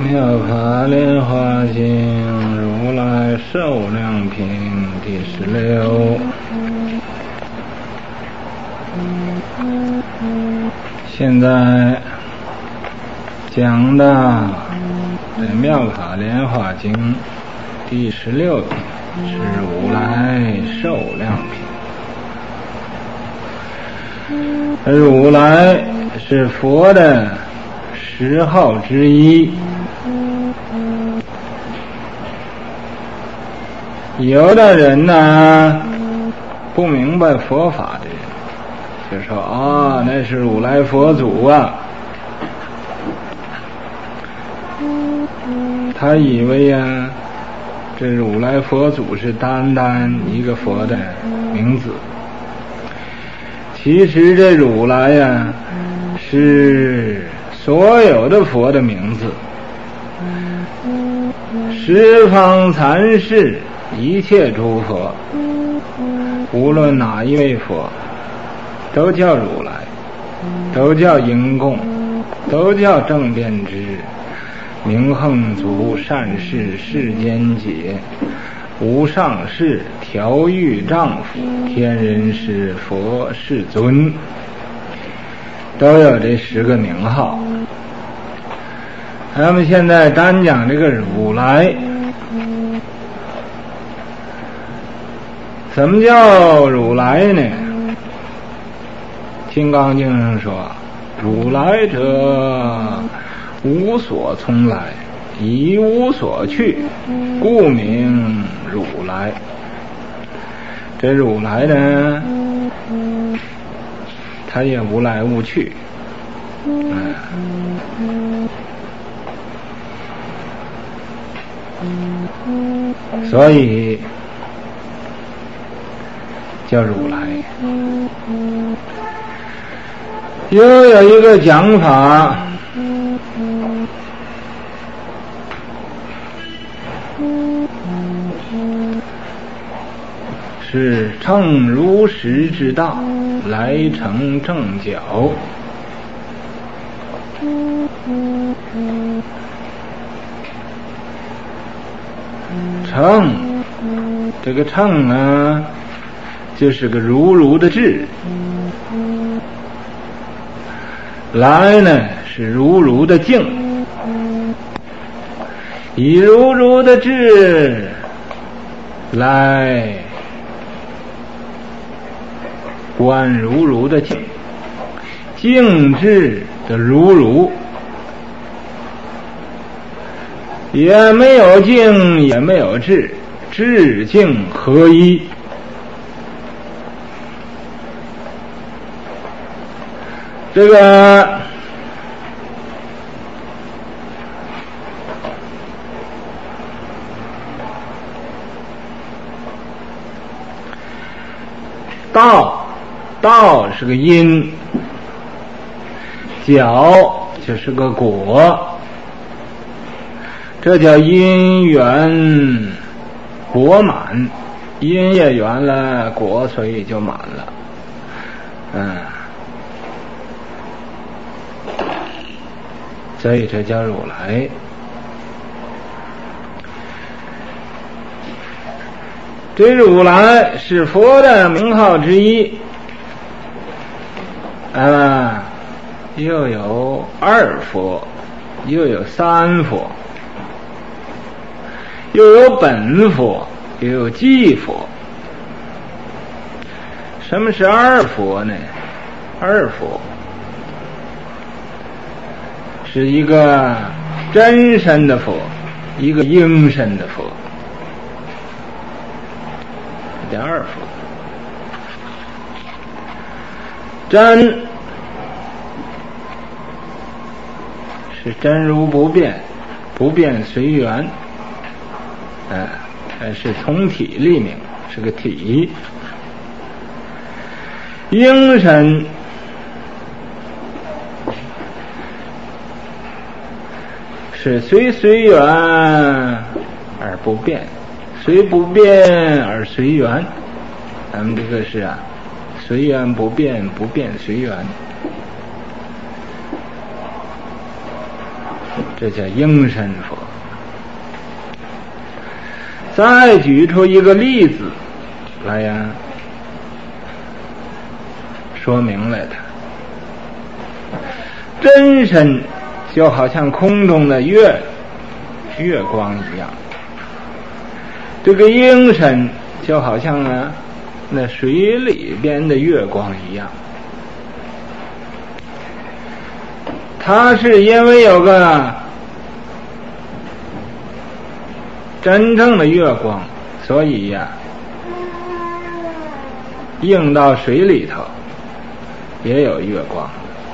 妙法莲华经如来寿量品第16。现在讲的这妙法莲华经第16品是如来寿量品。如来是佛的10号之一。有的人呢不明白佛法的人就说啊，那是如来佛祖啊，他以为呀这如来佛祖是单单一个佛的名字，其实这如来呀是所有的佛的名字，十方三世一切诸佛，无论哪一位佛都叫如来，都叫应供，都叫正遍知，明行足，善事世间解，无上士，调御丈夫，天人师，佛世尊，都有这10个名号。咱们现在单讲这个如来。怎么叫如来呢？金刚经上说，如来者无所从来，亦无所去，故名如来。这如来呢，他也无来无去，所以叫如来。又有一个讲法，是乘如实之道，来成正觉。乘，这个乘啊就是个如如的智，来呢是如如的境，以如如的智来观如如的境，境智的如如，也没有境也没有智，智境合一。这个道是个因，角就是个果，这叫因缘果满，因也圆了，果所以就满了。所以这叫如来。这如来是佛的名号之一，又有2佛，又有3佛，又有本佛，又有迹佛。什么是2佛呢？2佛是一个真身的佛，一个应身的佛，这叫2佛。真是真如不变，不变随缘，是从体立名，是个体。应身是随缘而不变，随不变而随缘。咱们这个是随缘不变，不变随缘。 这叫应身佛。再举出一个例子来呀，说明了它。真身就好像空中的月光一样，这个应身就好像那水里边的月光一样。它是因为有个真正的月光，所以呀，映到水里头也有月光。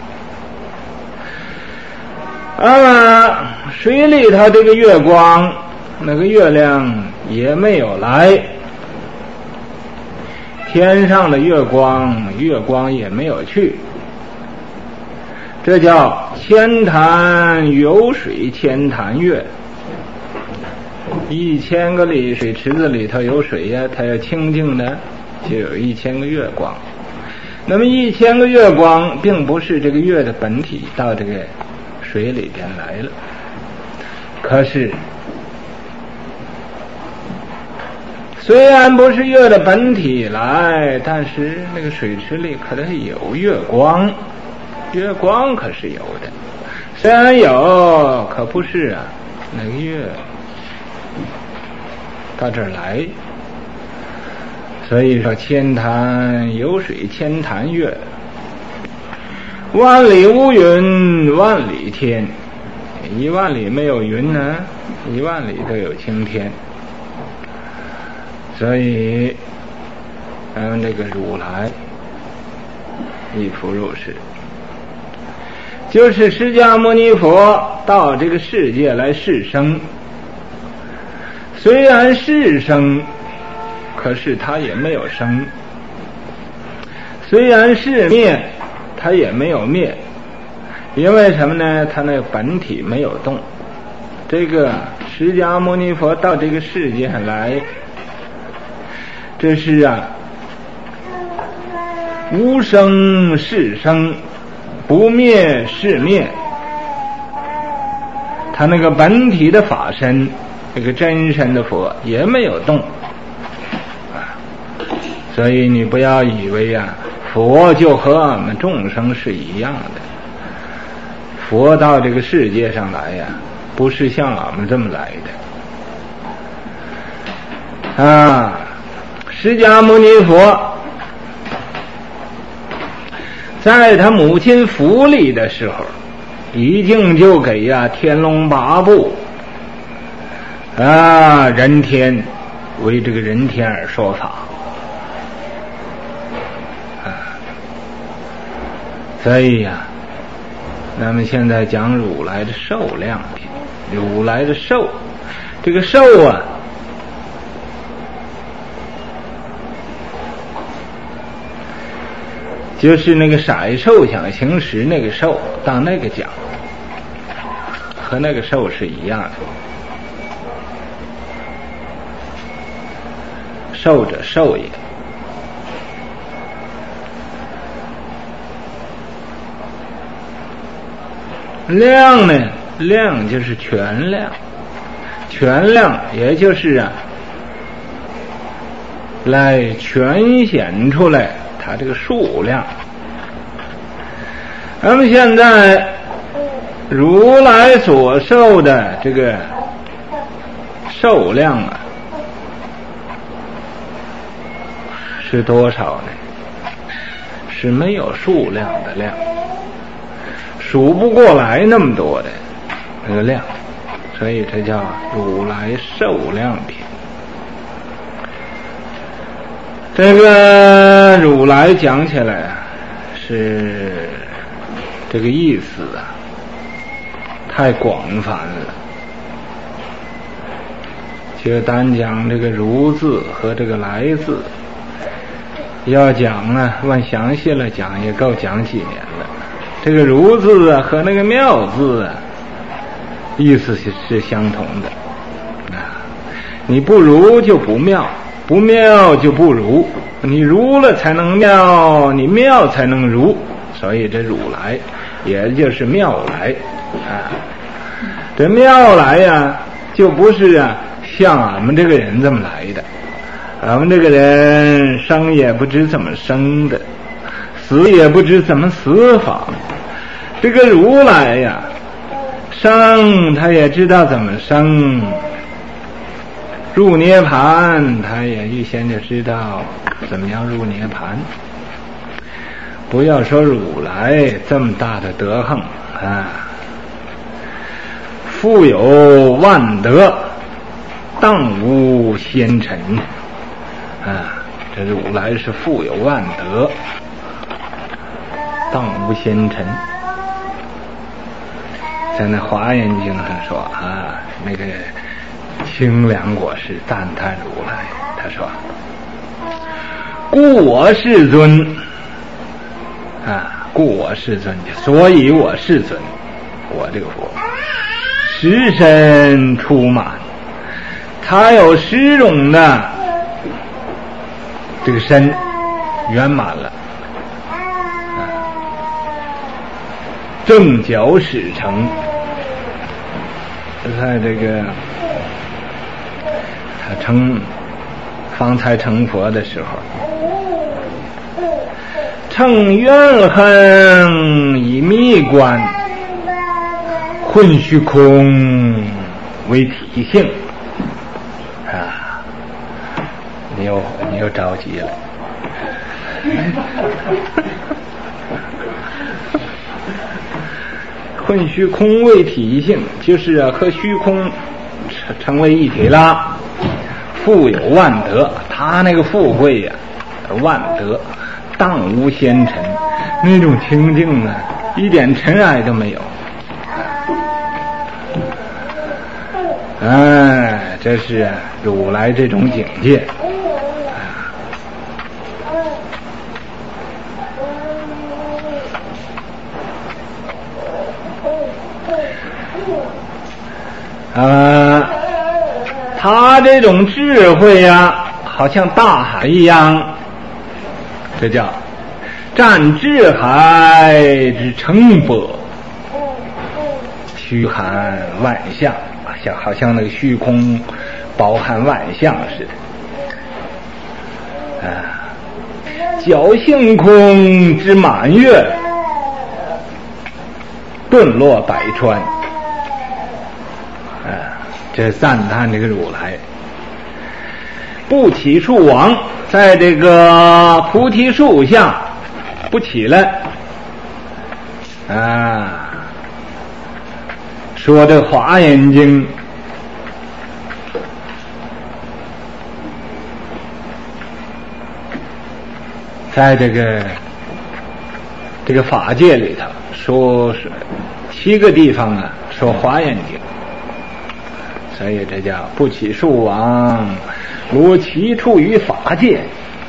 水里头这个月光，那个月亮也没有来，天上的月光也没有去，这叫千潭有水千潭月。1000个水池子里头有水呀，它要清净的就有1000个月光。那么1000个月光并不是这个月的本体到这个水里边来了，可是虽然不是月的本体来，但是那个水池里可能有月光，月光可是有的，虽然有，可不是那个月到这儿来。所以说千潭有水千潭月，万里无云万里天，10000里没有云呢，10000里都有青天。所以这个如来亦复如是，就是释迦牟尼佛到这个世界来示生，虽然是生，可是他也没有生；虽然是灭，他也没有灭。因为什么呢？他那个本体没有动。这个释迦牟尼佛到这个世界上来，这是无生是生，不灭是灭。他那个本体的法身，这个真身的佛也没有动。所以你不要以为佛就和我们众生是一样的。佛到这个世界上来不是像我们这么来的。释迦牟尼佛在他母亲腹里的时候，已经就给天龙八部人天为这个人天而说法。所以那么现在讲如来的寿量品，如来的寿，这个寿就是那个色受想行识那个寿，当那个讲，和那个寿是一样的。寿者寿也。量呢？量就是全量，全量也就是来全显出来它这个数量。那么现在如来所受的这个寿量是多少呢？是没有数量的量，数不过来那么多的那个量，所以这叫如来寿量品。这个如来讲起来是这个意思太广泛了，就单讲这个如字和这个来字，要讲往详细了讲也够讲几年了。这个如字和那个妙字意思是相同的你不如就不妙，不妙就不如，你如了才能妙，你妙才能如，所以这如来也就是妙来这妙来呀，就不是像俺们这个人这么来的。俺们这个人生也不知怎么生的，死也不知怎么死法。这个如来呀，生他也知道怎么生，入涅盘他也预先就知道怎么样入涅盘。不要说如来这么大的德行富有万德，当无先尘这如来是富有万德，当无先尘。在那华严经上说那个清凉果实赞叹如来，他说故我世尊故我世尊，所以我世尊，我这个佛十身出满，他有10种的这个身圆满了正觉始成。在这个他方才成佛的时候，乘怨恨以密观，混虚空为体性你又着急了混虚空为体性，就是和虚空成为一体了。富有万德，他那个富贵呀万德，当无先尘，那种清净一点尘埃都没有。这是如来这种境界他这种智慧呀好像大海一样，这叫占智海之成波，虚含万象，好像那个虚空包含万象似的侥幸空之满月，顿落百川这赞叹这个如来。不起树王，在这个菩提树下不起来说这华严经在这个法界里头说是7个地方说华严经，所以这叫不起树王，如其处于法界，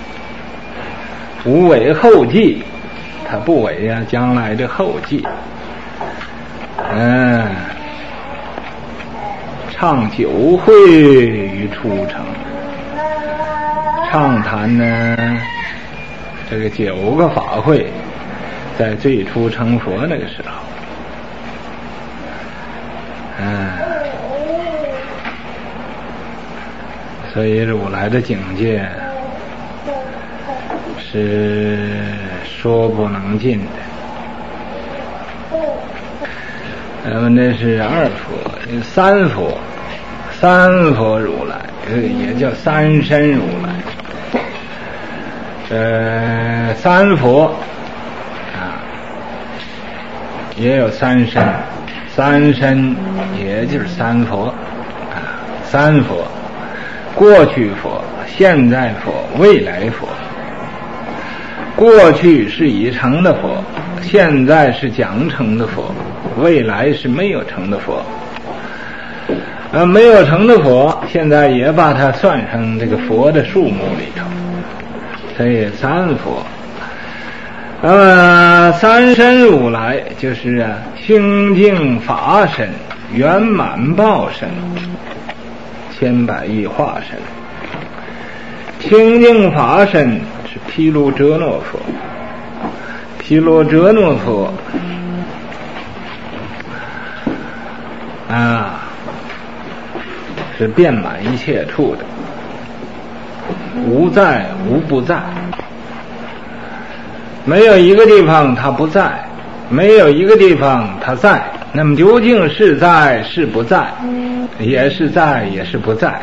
无为后继，他不为将来的后继。唱9会于初成，畅谈这个9个法会，在最初成佛那个时候。所以如来的境界是说不能尽的。那是2佛，3佛，3佛如来，也叫3身如来。3佛也有3身，3身也就是3佛3佛。过去佛、现在佛、未来佛。过去是已成的佛，现在是将成的佛，未来是没有成的佛。没有成的佛，现在也把它算成这个佛的数目里头。所以3佛。3身如来就是清净法身、圆满报身、千百亿化身。清净法身是毗卢遮那佛，毗卢遮那佛是遍满一切处的，无在无不在，没有一个地方它不在，没有一个地方它在。那么究竟是在是不在，也是在也是不在。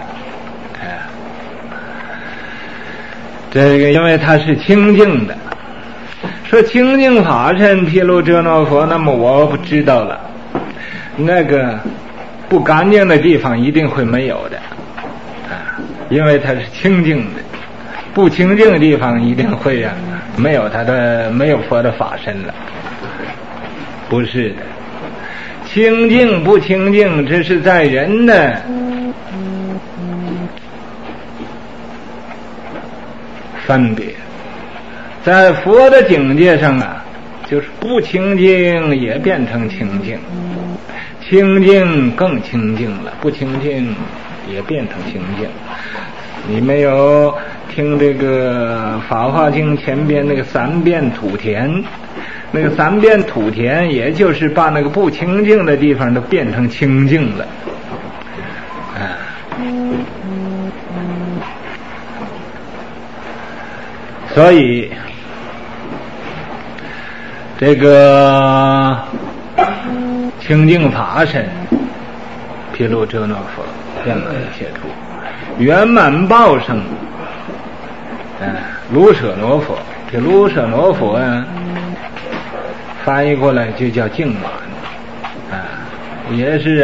这个因为它是清净的，说清净法身毗卢遮那佛，那么我不知道了，那个不干净的地方一定会没有的，因为它是清净的，不清净的地方一定会没有佛的法身了，不是的。清净不清净，这是在人的分别，在佛的境界上就是不清净也变成清净，清净更清净了，不清净也变成清净。你没有听这个《法华经》前边那个三遍土田，那个三遍土田也就是把那个不清净的地方都变成清净了。所以这个清净法身毗卢遮那佛遍满一切处，圆满报身卢舍那佛，这卢舍那佛翻译过来就叫净满也是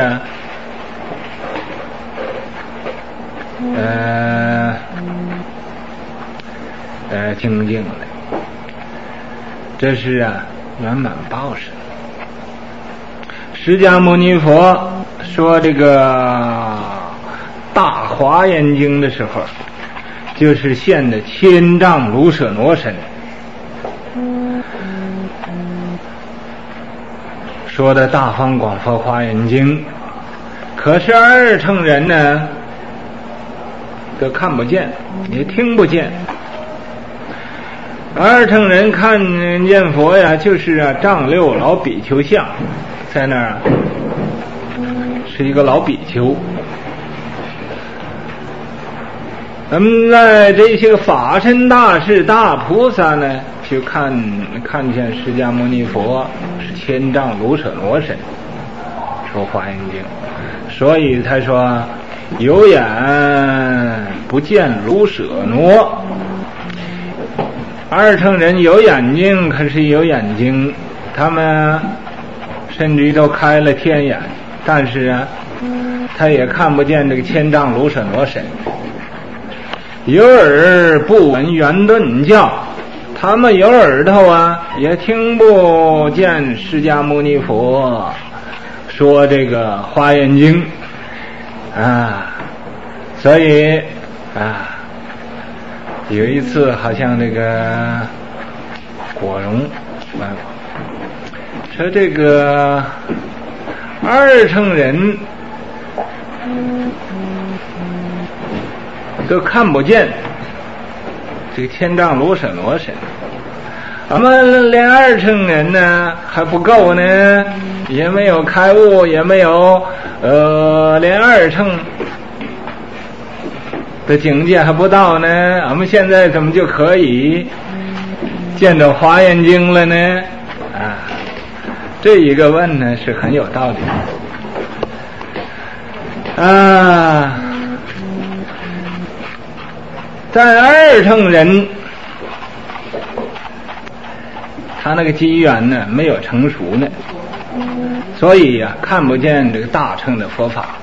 清净的，这是圆满报身。释迦牟尼佛说这个大华严经的时候，就是现的千丈卢舍那身，说的大方广佛华严经，可是二乘人呢都看不见也听不见。二乘人看见佛就是丈六老比丘像，在那儿是一个老比丘。咱们在这些个法身大士大菩萨呢，就看见释迦牟尼佛是千丈卢舍那身，说华严经，所以他说有眼不见卢舍那。二乘人有眼睛，可是有眼睛，他们甚至于都开了天眼，但是他也看不见这个千丈卢舍那身。有耳不闻圆顿教，他们有耳朵也听不见释迦牟尼佛说这个华严经所以有一次好像这个果荣说这个二乘人都看不见这个千丈卢舍那身，我们连二乘人呢还不够呢，也没有开悟，也没有连二乘的境界还不到呢，我们现在怎么就可以见到华严经了呢？这一个问呢是很有道理在二乘人他那个机缘呢没有成熟呢，所以看不见这个大乘的佛法，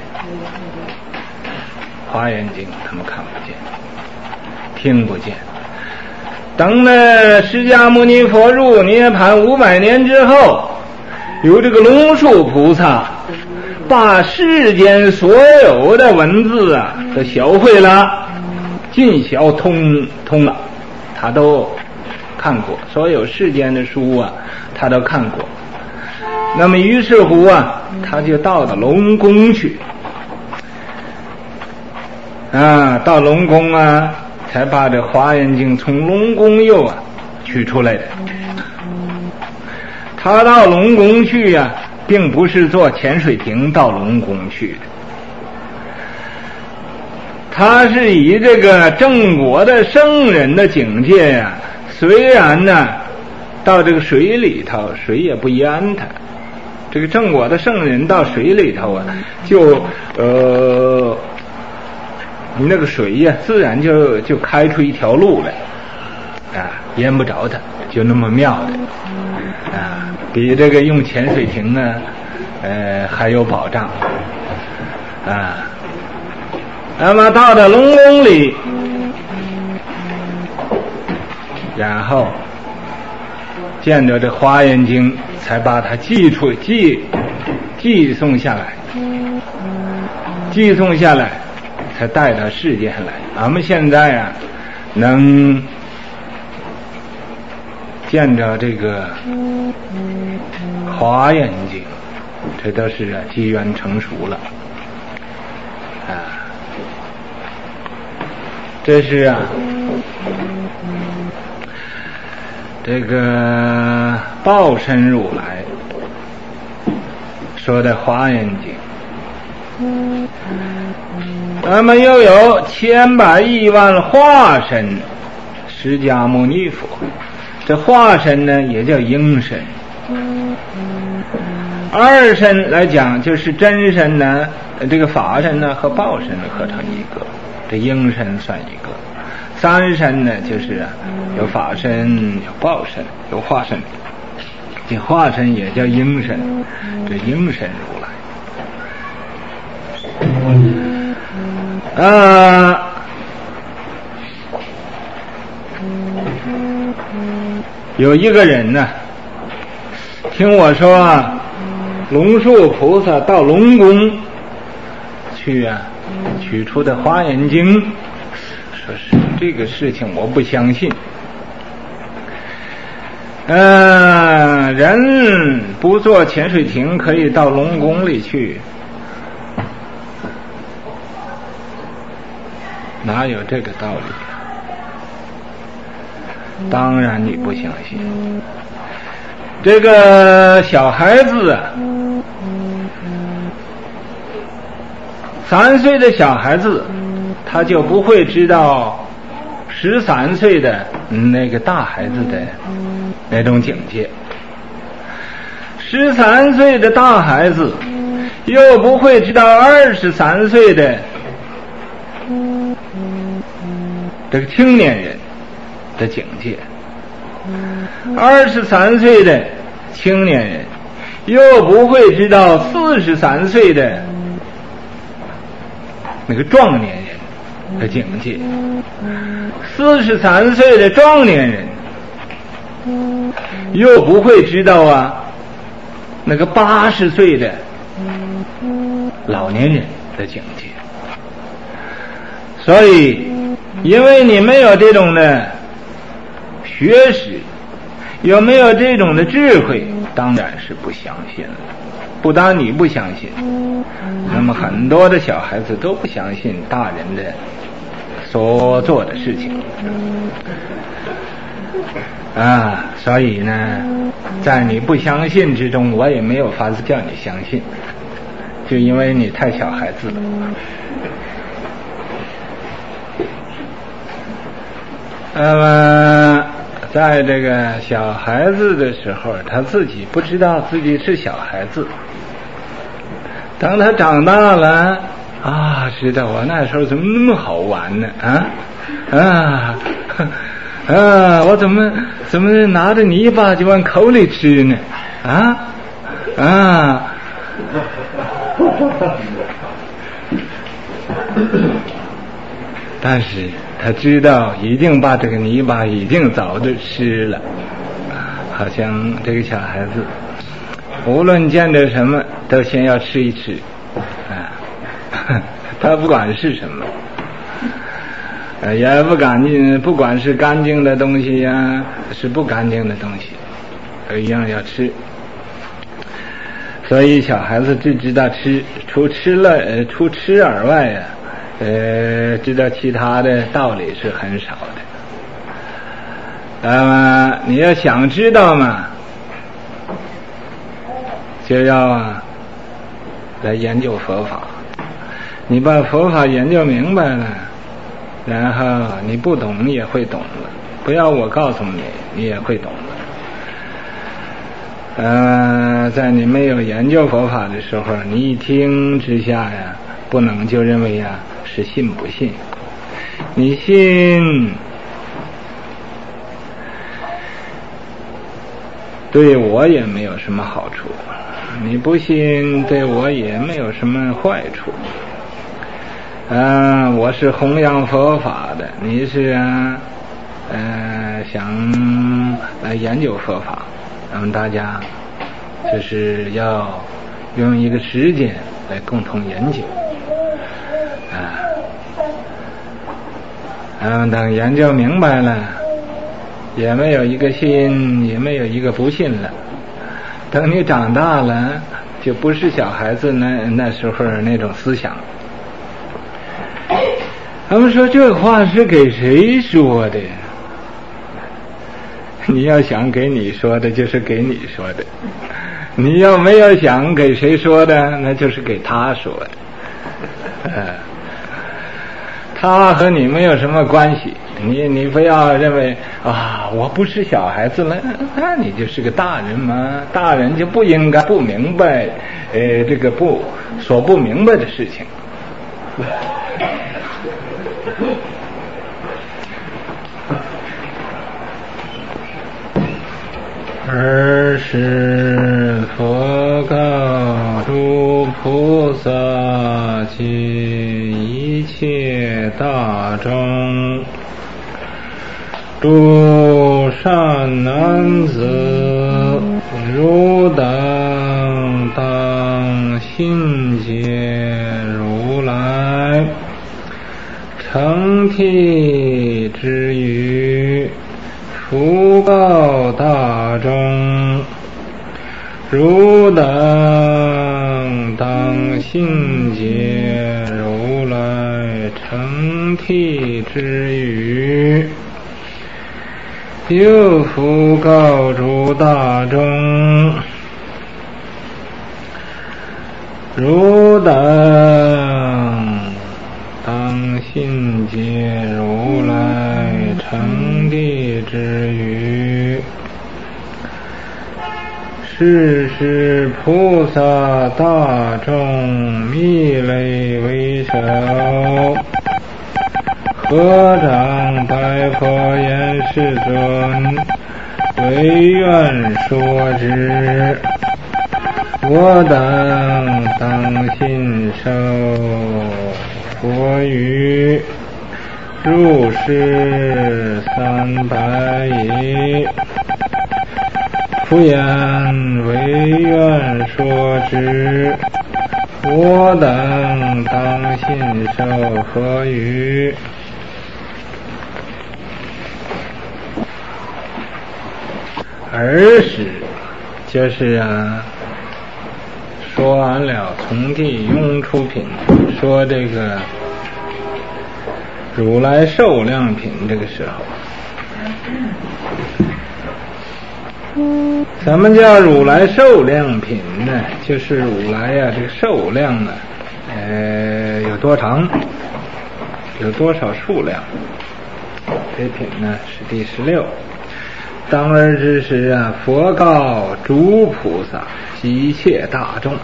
华严经他们看不见听不见。等呢释迦牟尼佛入涅盘500年之后，由这个龙树菩萨把世间所有的文字都晓会了，尽晓通了，他都看过，所有世间的书他都看过。那么于是乎他就到了龙宫去到龙宫才把这华严经从龙宫又取出来的。他到龙宫去并不是坐潜水艇到龙宫去的，他是以这个正果的圣人的境界呀，虽然呢到这个水里头水也不淹他，这个正果的圣人到水里头啊，就那个水呀自然就开出一条路来啊，淹不着他，就那么妙的啊，比这个用潜水艇呢还有保障啊。那么到了龙宫里，然后见着这华严经，才把它寄送下来，寄送下来，才带到世间来。俺们现在啊，能见着这个华严经，这都是机缘成熟了啊。这是啊，这个报身如来说的华严经。那么又有千百亿万化身释迦牟尼佛，这化身呢也叫应身，二身来讲就是真身呢，这个法身呢和报身合成一个，这应身算一个。三身呢就是有法身有报身有化身，这化身也叫应身，这应身如来有一个人呢听我说龙树菩萨到龙宫去取出的华严经，说是这个事情我不相信。人不坐潜水艇可以到龙宫里去，哪有这个道理？当然你不相信。这个小孩子啊，3岁的小孩子他就不会知道13岁的那个大孩子的那种境界，13岁的大孩子又不会知道23岁的这个青年人的境界，23岁的青年人又不会知道43岁的那个壮年人的境界，43岁的壮年人又不会知道那个80岁的老年人的境界。所以因为你没有这种的学识，有没有这种的智慧，当然是不相信了。不但你不相信，那么很多的小孩子都不相信大人的所做的事情所以呢在你不相信之中，我也没有法子叫你相信，就因为你太小孩子了。那么在这个小孩子的时候，他自己不知道自己是小孩子，当他长大了知道我那时候怎么那么好玩呢我怎么拿着泥巴就往口里吃呢但是他知道一定把这个泥巴已经早就吃了，好像这个小孩子无论见着什么都先要吃一吃他不管是什么也不干净，不管是干净的东西是不干净的东西一样要吃。所以小孩子只知道吃，除吃而外知道其他的道理是很少的。你要想知道嘛， 就要来研究佛法。你把佛法研究明白了，然后你不懂也会懂了，不要我告诉你，你也会懂了。在你没有研究佛法的时候，你一听之下呀，不能就认为呀是信不信。你信对我也没有什么好处，你不信对我也没有什么坏处。我是弘扬佛法的，你是想来研究佛法，咱们大家就是要用一个时间来共同研究。等研究明白了，也没有一个信，也没有一个不信了。等你长大了，就不是小孩子那时候那种思想。他们说这话是给谁说的？你要想给你说的，就是给你说的；你要没有想给谁说的，那就是给他说的。他和你没有什么关系，你不要认为我不是小孩子了，那你就是个大人嘛，大人就不应该不明白这个所不明白的事情。尔时佛告诸菩萨及一切大众，诸善男子，汝等当信解如来成諦之语，复告大众，汝等当信解如来成諦之语，又复告诸大众，汝等当信解如来成谛之语，是时菩萨大众密类为首，合掌白佛言：世尊，唯愿说之。我等当信受佛语，入世300矣。复言唯愿说之。我等当信受佛语。尔时就是说完了从地涌出品，说这个如来受量品，这个时候什么叫如来受量品呢？就是如来这个受量呢有多长，有多少数量。这品呢是第16。当尔之时佛告诸菩萨及一切大众。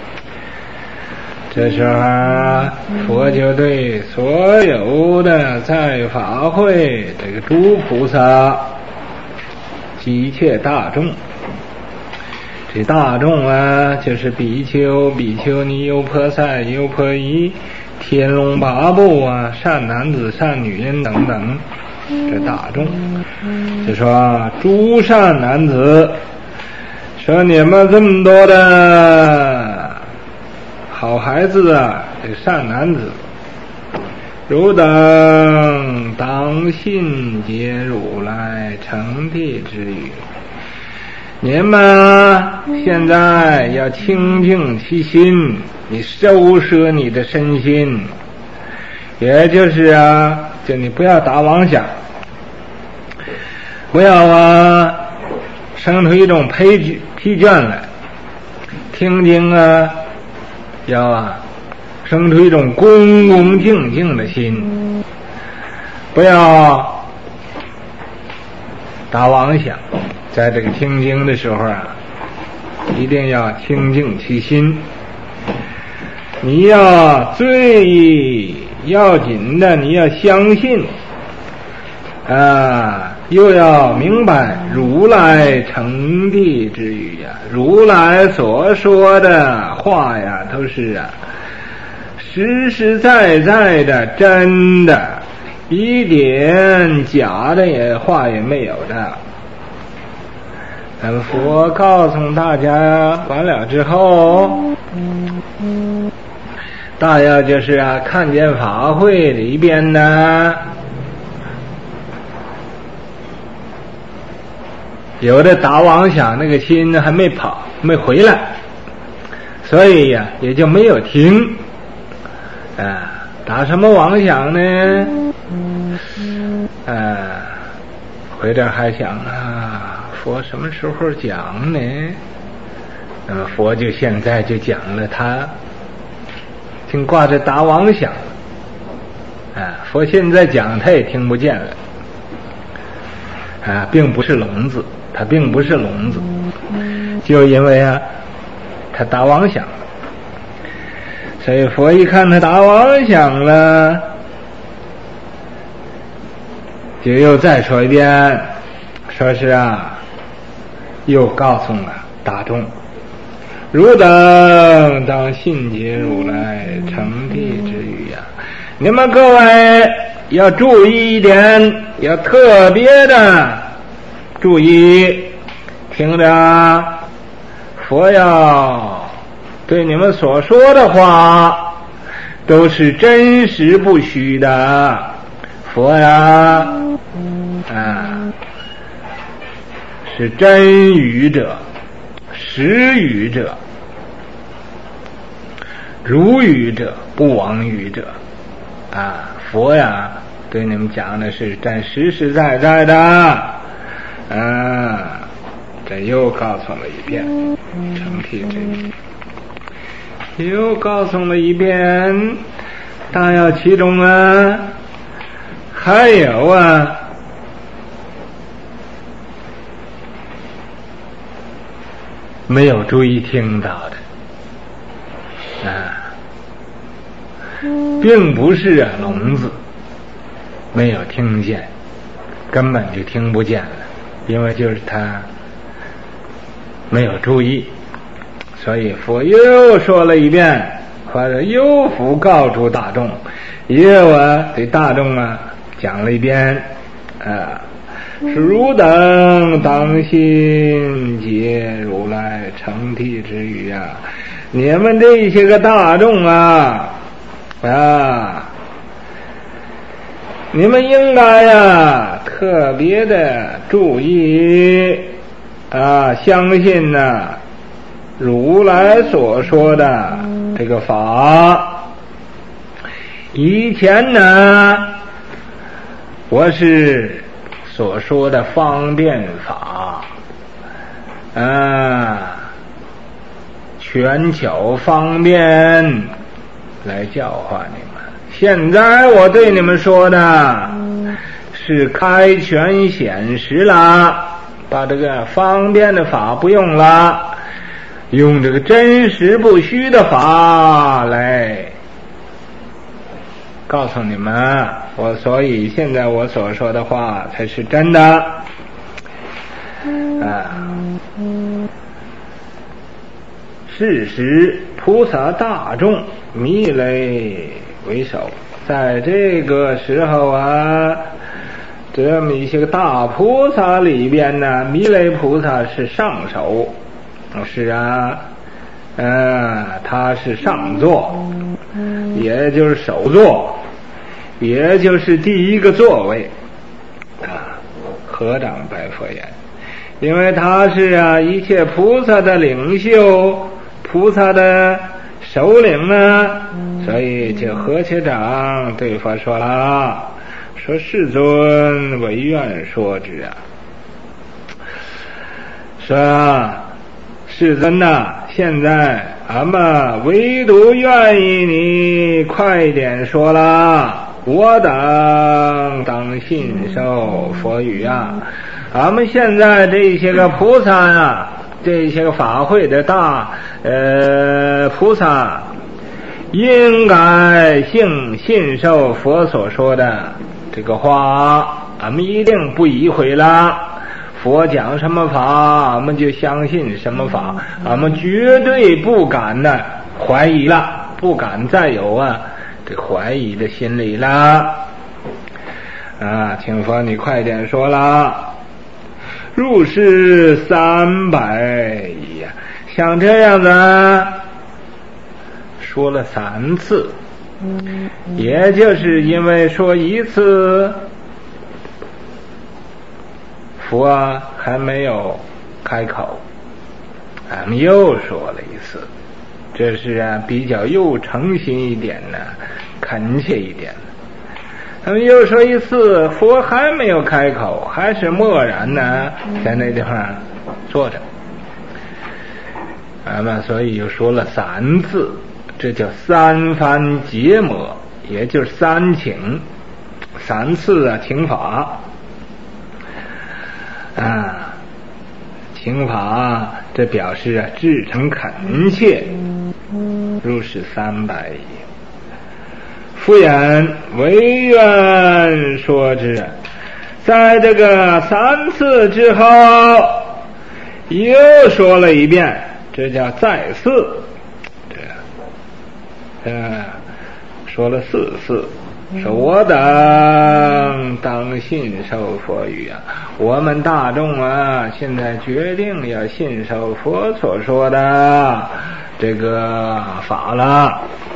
这时候佛就对所有的在法会这个诸菩萨及一切大众，这大众就是比丘、比丘尼、优婆塞、优婆夷、天龙八部善男子、善女人等等，这大众就说诸善男子，说你们这么多的好孩子这个善男子，汝等当信解如来成谛之语。你们现在要清净其心，你收摄你的身心，也就是就你不要打妄想，不要生出一种疲倦来。 听经啊，要生出一种恭恭敬敬的心，不要打妄想。在这个听经的时候一定要清净其心。你要最要紧的，你要相信又要明白如来成地之语如来所说的话都是实实在在的，真的，一点假的话也没有的。佛告诉大家完了之后，大家就是看见法会里边呢，有的打妄想，那个心还没跑，没回来，所以也就没有停。打什么妄想呢？回头还想佛什么时候讲呢？那么佛就现在就讲了，他净挂着打妄想佛现在讲他也听不见了并不是聋子，他并不是聋子，就因为他打妄想了。所以佛一看他打妄想了，就又再说一遍，说是又告诉了大众，汝等当信解如来成地之语你们各位要注意一点，要特别的注意，听着佛要对你们所说的话都是真实不虚的。佛是真语者，实语者，如语者，不妄语者佛对你们讲的是真实实在在的这又告诉了一遍成体之语，又告诉了一遍。大要其中还有没有注意听到的并不是聋子没有听见，根本就听不见了，因为就是他没有注意。所以佛又说了一遍，或者又复告诸大众，又对大众讲了一遍是汝等当信解如来成地之语你们这些个大众你们应该特别的注意相信如来所说的这个法。以前我是所说的方便法全巧方便来教化你们。现在我对你们说的是开权显实了，把这个方便的法不用了，用这个真实不虚的法来告诉你们所以现在我所说的话才是真的是时菩萨大众弥勒为首，在这个时候这么一些个大菩萨里边弥勒菩萨是上首，是他是上座，也就是首座，也就是第一个座位合掌拜佛言，因为他是一切菩萨的领袖，菩萨的首领所以就合起掌对佛说了，说世尊唯愿说之说世尊呐，现在俺们唯独愿意你快点说啦，我等信受佛语啊。俺们现在这些个菩萨啊，这些个法会的大菩萨，应该信受佛所说的这个话，俺们一定不疑悔了。佛讲什么法，俺们就相信什么法，俺们绝对不敢呢怀疑了，不敢再有这怀疑的心理了。请佛你快点说啦。入世300亿呀，像这样子说了3次，也就是因为说一次佛还没有开口，俺们又说了一次，这是比较又诚心一点呢，恳切一点。他们又说一次，佛还没有开口，还是默然呢，在那地方坐着。所以又说了3次，这叫3番结摩，也就是3请，3次请法。请法，这表示至诚恳切，入世300亿。复言唯愿说之，在这个3次之后，又说了一遍，这叫再四，说了4次，说我等信受佛语啊，我们大众现在决定要信受佛所说的这个法了。